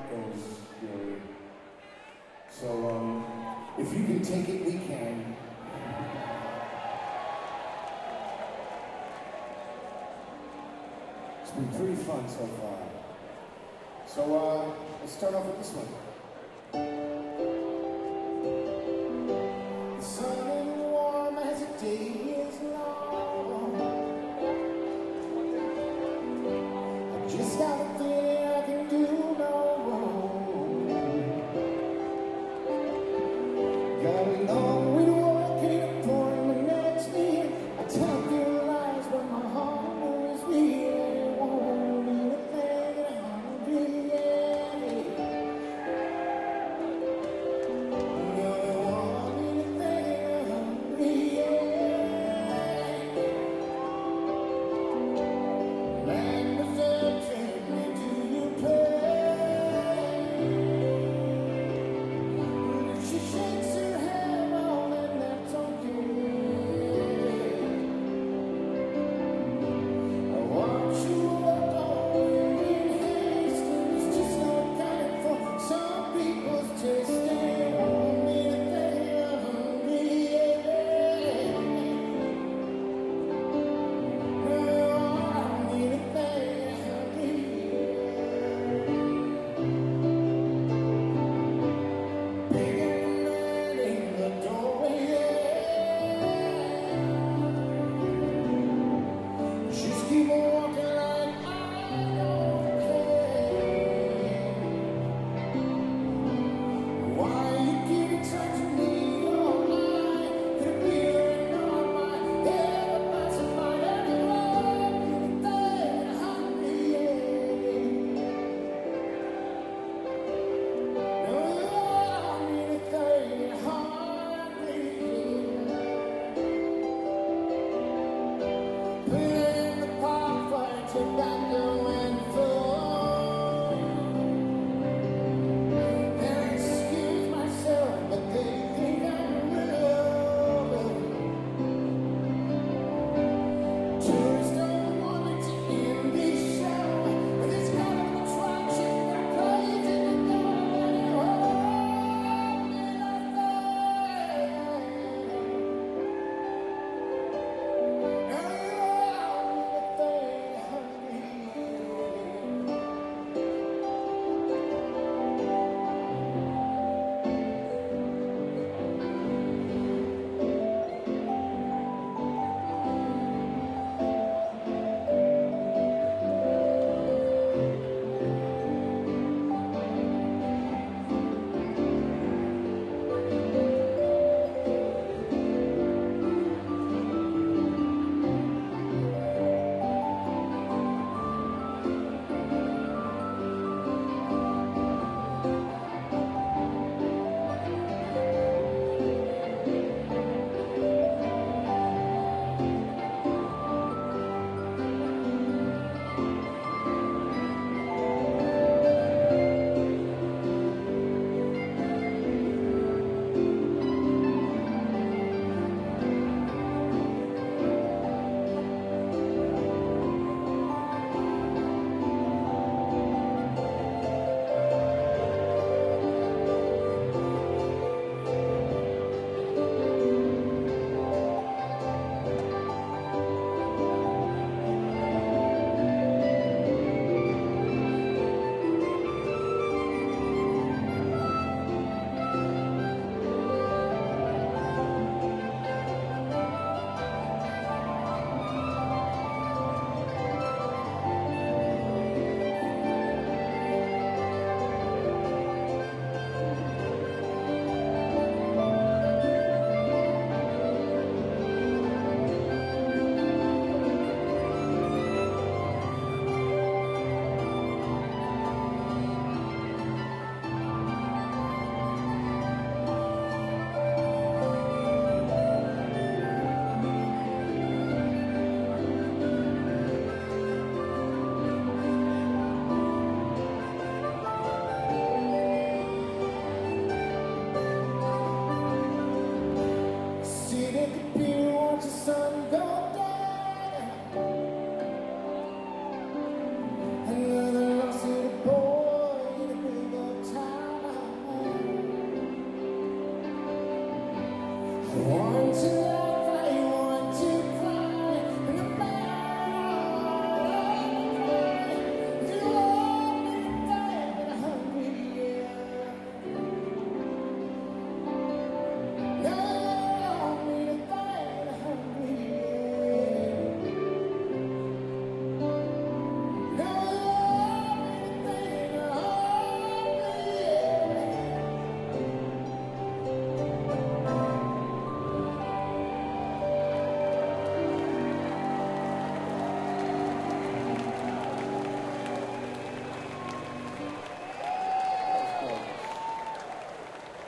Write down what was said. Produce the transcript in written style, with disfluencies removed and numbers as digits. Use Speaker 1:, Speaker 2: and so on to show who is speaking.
Speaker 1: goes, really. So, if you can take it, we can. It's been pretty fun so far. So, let's start off with this one. The sun is warm as the day is long. I just got a thing I can do no wrong. Got a long way to walk and an appointment next week. I tell good lies when my heart is weak. It won't mean a thing and I'm hungry, yeah. No, it won't mean a thing and I'm hungry, yeah. Mademoiselle, take me to your place. She shakes her head on want to